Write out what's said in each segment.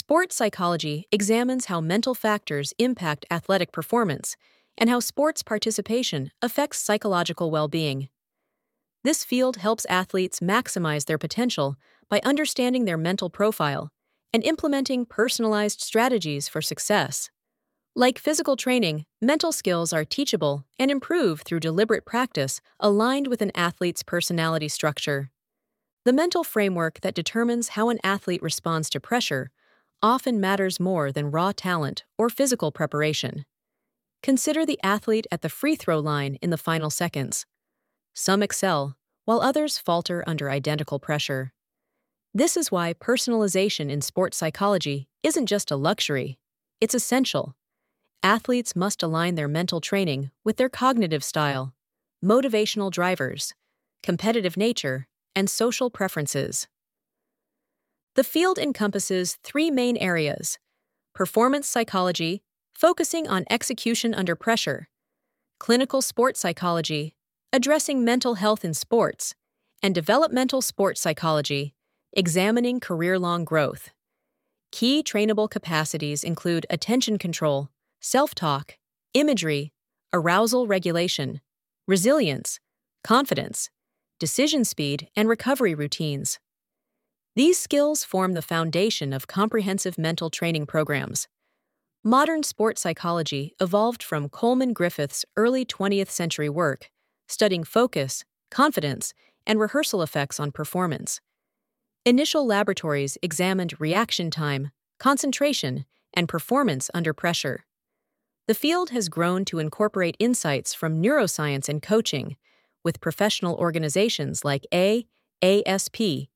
Sports psychology examines how mental factors impact athletic performance and how sports participation affects psychological well-being. This field helps athletes maximize their potential by understanding their mental profile and implementing personalized strategies for success. Like physical training, mental skills are teachable and improved through deliberate practice aligned with an athlete's personality structure. The mental framework that determines how an athlete responds to pressure often matters more than raw talent or physical preparation. Consider the athlete at the free throw line in the final seconds. Some excel, while others falter under identical pressure. This is why personalization in sports psychology isn't just a luxury, it's essential. Athletes must align their mental training with their cognitive style, motivational drivers, competitive nature, and social preferences. The field encompasses three main areas: performance psychology, focusing on execution under pressure; clinical sports psychology, addressing mental health in sports; and developmental sports psychology, examining career-long growth. Key trainable capacities include attention control, self-talk, imagery, arousal regulation, resilience, confidence, decision speed, and recovery routines. These skills form the foundation of comprehensive mental training programs. Modern sports psychology evolved from Coleman Griffith's early 20th century work, studying focus, confidence, and rehearsal effects on performance. Initial laboratories examined reaction time, concentration, and performance under pressure. The field has grown to incorporate insights from neuroscience and coaching, with professional organizations like AASP,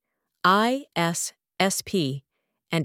ISSP, and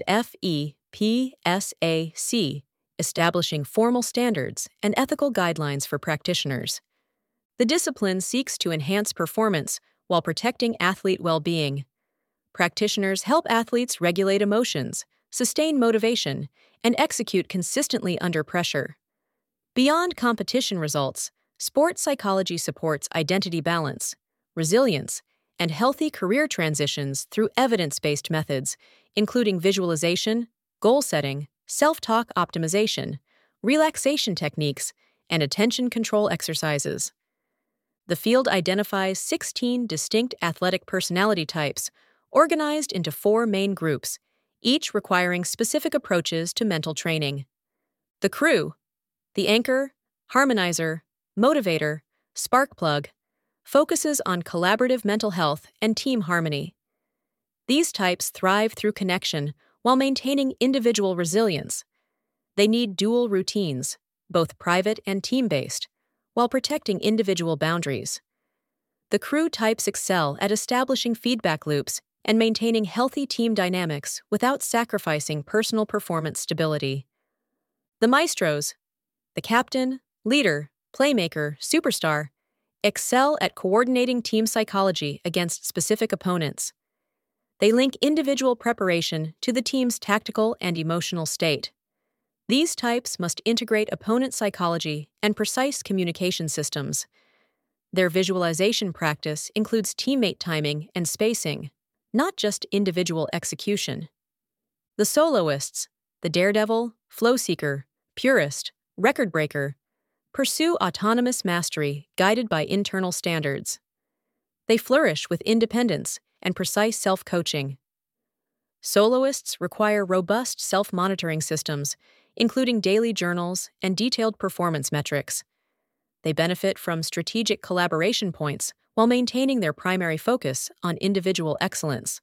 FEPSAC establishing formal standards and ethical guidelines for practitioners. The discipline seeks to enhance performance while protecting athlete well-being. Practitioners help athletes regulate emotions, sustain motivation, and execute consistently under pressure. Beyond competition results, sports psychology supports identity balance, resilience, and healthy career transitions through evidence-based methods, including visualization, goal setting, self-talk optimization, relaxation techniques, and attention control exercises. The field identifies 16 distinct athletic personality types, organized into 4 main groups, each requiring specific approaches to mental training. The crew, the anchor, harmonizer, motivator, spark plug, focuses on collaborative mental health and team harmony. These types thrive through connection while maintaining individual resilience. They need dual routines, both private and team-based, while protecting individual boundaries. The crew types excel at establishing feedback loops and maintaining healthy team dynamics without sacrificing personal performance stability. The maestros, the captain, leader, playmaker, superstar, excel at coordinating team psychology against specific opponents. They link individual preparation to the team's tactical and emotional state. These types must integrate opponent psychology and precise communication systems. Their visualization practice includes teammate timing and spacing, not just individual execution. The soloists, the daredevil, flow seeker, purist, record breaker, pursue autonomous mastery guided by internal standards. They flourish with independence and precise self-coaching. Soloists require robust self-monitoring systems, including daily journals and detailed performance metrics. They benefit from strategic collaboration points while maintaining their primary focus on individual excellence.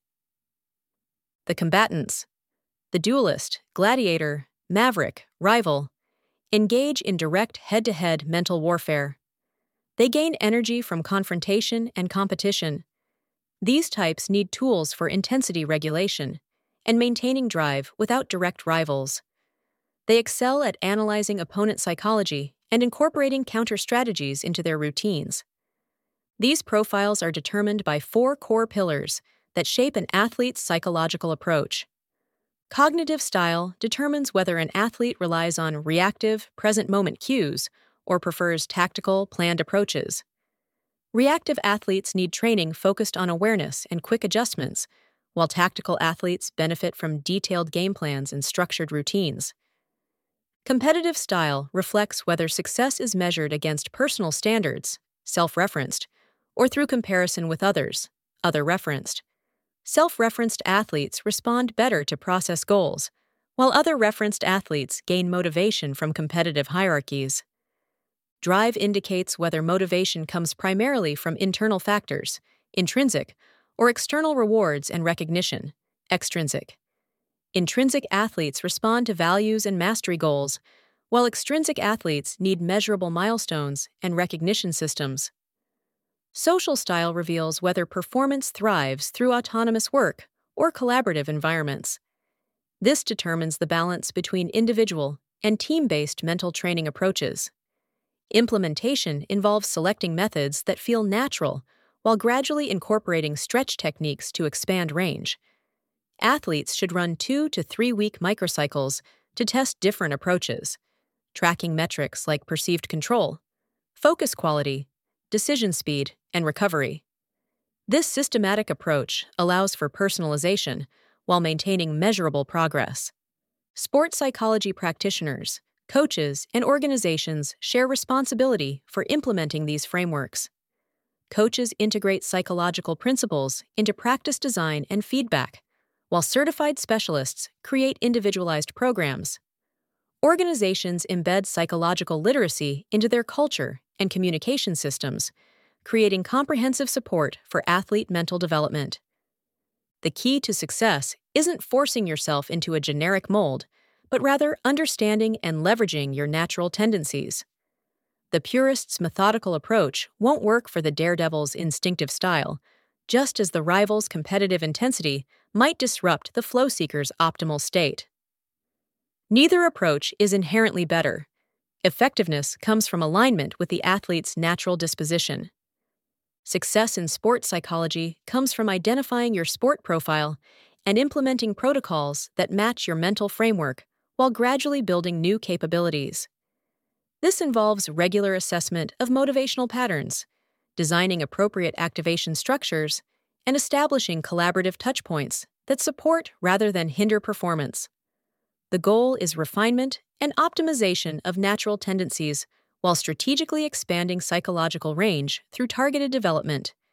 The combatants, the duelist, gladiator, maverick, rival, engage in direct head-to-head mental warfare. They gain energy from confrontation and competition. These types need tools for intensity regulation and maintaining drive without direct rivals. They excel at analyzing opponent psychology and incorporating counter strategies into their routines. These profiles are determined by 4 core pillars that shape an athlete's psychological approach. Cognitive style determines whether an athlete relies on reactive, present-moment cues or prefers tactical, planned approaches. Reactive athletes need training focused on awareness and quick adjustments, while tactical athletes benefit from detailed game plans and structured routines. Competitive style reflects whether success is measured against personal standards, self-referenced, or through comparison with others, other-referenced. Self-referenced athletes respond better to process goals, while other-referenced athletes gain motivation from competitive hierarchies. Drive indicates whether motivation comes primarily from internal factors, intrinsic, or external rewards and recognition, extrinsic. Intrinsic athletes respond to values and mastery goals, while extrinsic athletes need measurable milestones and recognition systems. Social style reveals whether performance thrives through autonomous work or collaborative environments. This determines the balance between individual and team-based mental training approaches. Implementation involves selecting methods that feel natural while gradually incorporating stretch techniques to expand range. Athletes should run 2 to 3 week microcycles to test different approaches, tracking metrics like perceived control, focus quality, decision speed, and recovery. This systematic approach allows for personalization while maintaining measurable progress. Sports psychology practitioners, coaches, and organizations share responsibility for implementing these frameworks. Coaches integrate psychological principles into practice design and feedback, while certified specialists create individualized programs. Organizations embed psychological literacy into their culture and communication systems, creating comprehensive support for athlete mental development. The key to success isn't forcing yourself into a generic mold, but rather understanding and leveraging your natural tendencies. The purist's methodical approach won't work for the daredevil's instinctive style, just as the rival's competitive intensity might disrupt the flow seeker's optimal state. Neither approach is inherently better. Effectiveness comes from alignment with the athlete's natural disposition. Success in sports psychology comes from identifying your sport profile and implementing protocols that match your mental framework while gradually building new capabilities. This involves regular assessment of motivational patterns, designing appropriate activation structures, and establishing collaborative touchpoints that support rather than hinder performance. The goal is refinement and optimization of natural tendencies while strategically expanding psychological range through targeted development.